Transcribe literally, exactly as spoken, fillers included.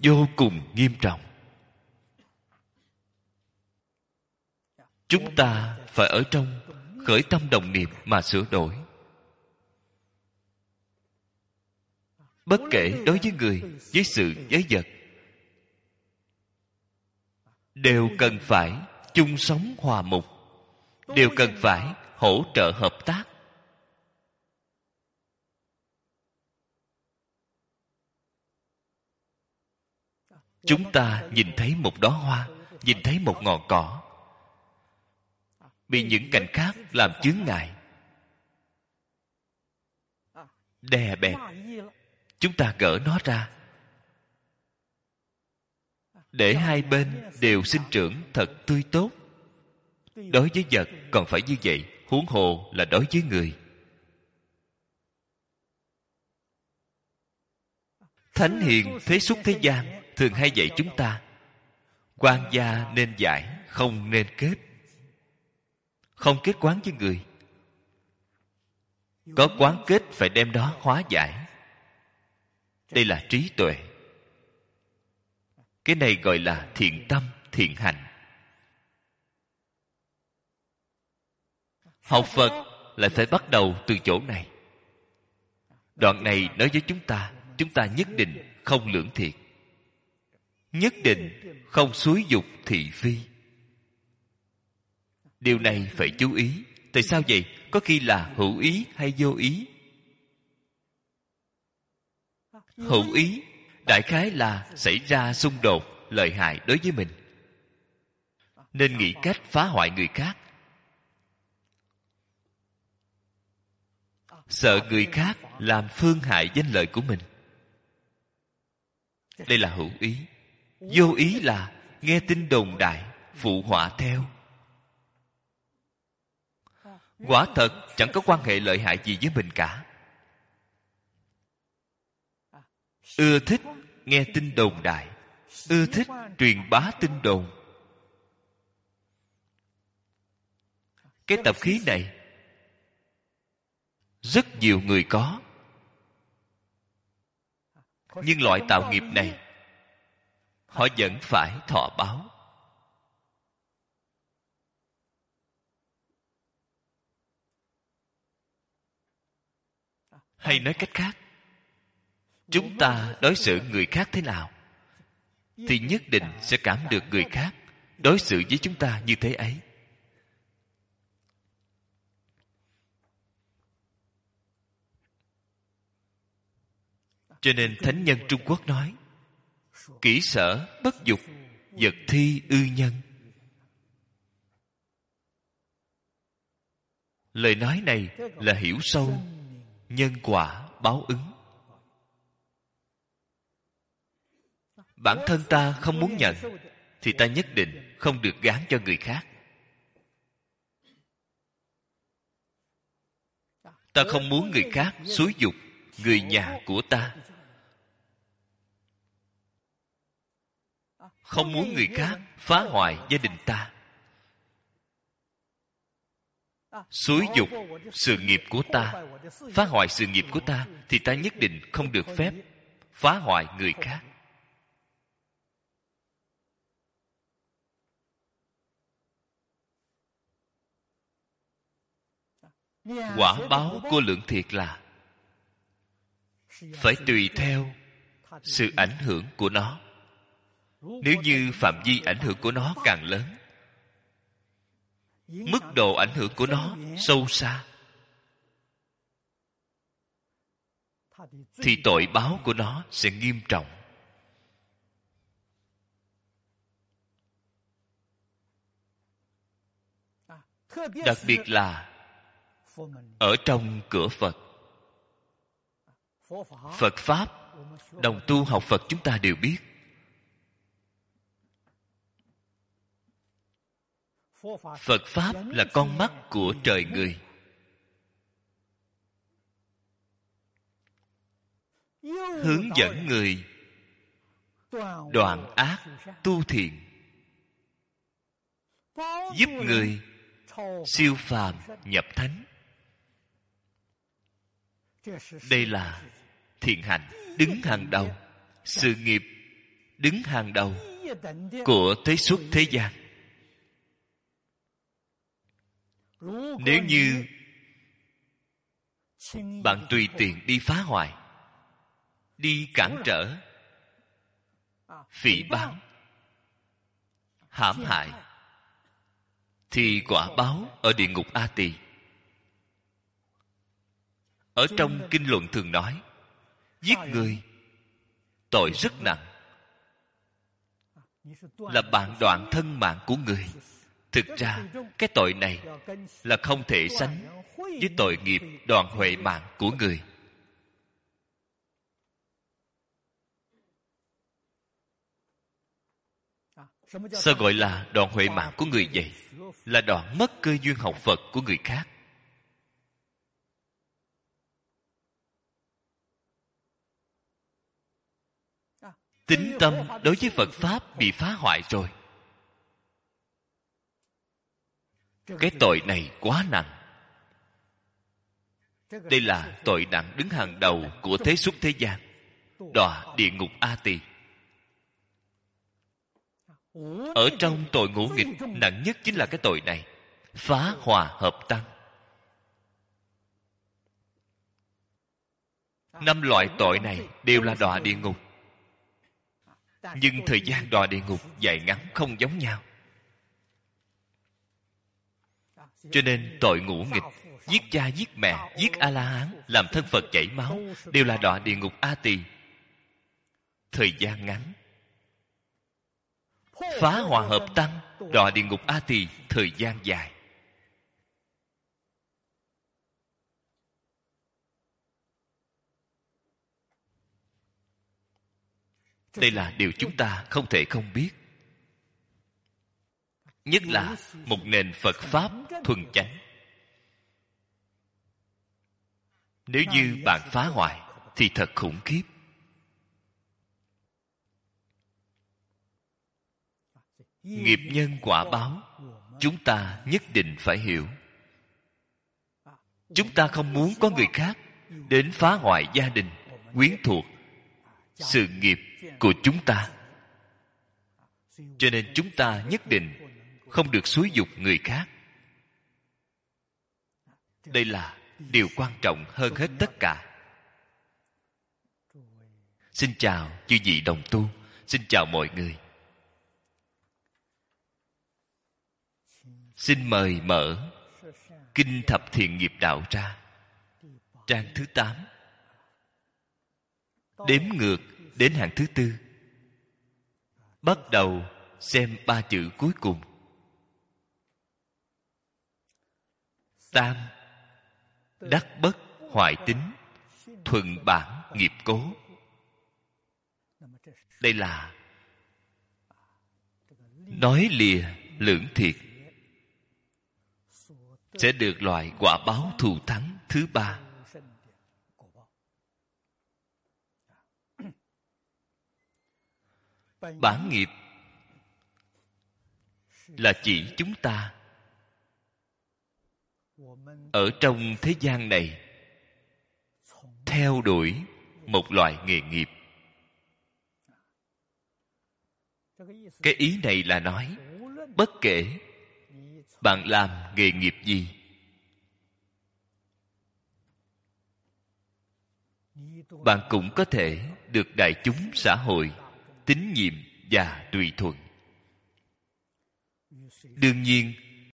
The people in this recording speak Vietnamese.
vô cùng nghiêm trọng. Chúng ta phải ở trong khởi tâm động niệm mà sửa đổi. Bất kể đối với người, với sự, với vật, đều cần phải chung sống hòa mục, đều cần phải hỗ trợ hợp tác. Chúng ta nhìn thấy một đóa hoa, nhìn thấy một ngọn cỏ bị những cành khác làm chướng ngại, đè bẹp, chúng ta gỡ nó ra, để hai bên đều sinh trưởng thật tươi tốt. Đối với vật còn phải như vậy, huống hồ là đối với người. Thánh hiền thế xuất thế gian thường hay dạy chúng ta: quan gia nên giải, không nên kết. Không kết quán với người, có quán kết phải đem đó hóa giải. Đây là trí tuệ. Cái này gọi là thiện tâm, thiện hành. Học Phật lại phải bắt đầu từ chỗ này. Đoạn này nói với chúng ta, chúng ta nhất định không lưỡng thiệt, nhất định không xúi dục thị phi. Điều này phải chú ý. Tại sao vậy? Có khi là hữu ý hay vô ý. Hữu ý đại khái là xảy ra xung đột lợi hại đối với mình, nên nghĩ cách phá hoại người khác, sợ người khác làm phương hại danh lợi của mình. Đây là hữu ý. Vô ý là nghe tin đồn đại, phụ họa theo. Quả thật chẳng có quan hệ lợi hại gì với mình cả. Ưa thích nghe tin đồn đại, ưa thích truyền bá tin đồn. Cái tập khí này rất nhiều người có. Nhưng loại tạo nghiệp này họ vẫn phải thọ báo. Hay nói cách khác, chúng ta đối xử người khác thế nào thì nhất định sẽ cảm được người khác đối xử với chúng ta như thế ấy. Cho nên Thánh nhân Trung Quốc nói: kỹ sở bất dục, vật thi ư nhân. Lời nói này là hiểu sâu nhân quả báo ứng. Bản thân ta không muốn nhận thì ta nhất định không được gán cho người khác. Ta không muốn người khác xúi giục người nhà của ta, không muốn người khác phá hoại gia đình ta, xúi giục sự nghiệp của ta, phá hoại sự nghiệp của ta, thì ta nhất định không được phép phá hoại người khác. Quả báo của lượng thiệt là phải tùy theo sự ảnh hưởng của nó. Nếu như phạm vi ảnh hưởng của nó càng lớn, mức độ ảnh hưởng của nó sâu xa, thì tội báo của nó sẽ nghiêm trọng. Đặc biệt là ở trong cửa Phật. Phật Pháp, đồng tu học Phật chúng ta đều biết, Phật Pháp là con mắt của trời người. Hướng dẫn người đoạn ác tu thiện, giúp người siêu phàm nhập thánh. Đây là thiện hành đứng hàng đầu, sự nghiệp đứng hàng đầu của thế xuất thế gian. Nếu như bạn tùy tiện đi phá hoại, đi cản trở, phỉ báng, hãm hại, thì quả báo ở địa ngục A Tỳ. Ở trong kinh luận thường nói, giết người tội rất nặng, là bạn đoạn thân mạng của người. Thực ra cái tội này là không thể sánh với tội nghiệp đoạn huệ mạng của người. Sao gọi là đoạn huệ mạng của người vậy? Là đoạn mất cơ duyên học Phật của người khác. Tín tâm đối với Phật Pháp bị phá hoại rồi. Cái tội này quá nặng. Đây là tội nặng đứng hàng đầu của thế xuất thế gian, đọa địa ngục A Tỳ. Ở trong tội ngũ nghịch, nặng nhất chính là cái tội này, phá hòa hợp tăng. Năm loại tội này đều là đọa địa ngục, nhưng thời gian đọa địa ngục dài ngắn không giống nhau. Cho nên tội ngũ nghịch, giết cha giết mẹ, giết A La Hán, làm thân Phật chảy máu, đều là đọa địa ngục A Tỳ. Thời gian ngắn. Phá hòa hợp tăng, đọa địa ngục A Tỳ, thời gian dài. Đây là điều chúng ta không thể không biết. Nhất là một nền Phật Pháp thuần chánh. Nếu như bạn phá hoại thì thật khủng khiếp. Nghiệp nhân quả báo, chúng ta nhất định phải hiểu. Chúng ta không muốn có người khác đến phá hoại gia đình, quyến thuộc, sự nghiệp của chúng ta. Cho nên chúng ta nhất định không được xúi giục người khác. Đây là điều quan trọng hơn hết tất cả. Xin chào chư vị đồng tu, xin chào mọi người. Xin mời mở Kinh Thập Thiện Nghiệp Đạo ra, trang thứ tám, đếm ngược đến hàng thứ tư. Bắt đầu xem ba chữ cuối cùng. Tam, đắc bất hoại tính, thuận bản nghiệp cố. Đây là nói lìa lưỡng thiệt, sẽ được loại quả báo thù thắng thứ ba. Bản nghiệp là chỉ chúng ta ở trong thế gian này theo đuổi một loại nghề nghiệp. Cái ý này là nói, bất kể bạn làm nghề nghiệp gì, bạn cũng có thể được đại chúng xã hội tín nhiệm và tùy thuận. Đương nhiên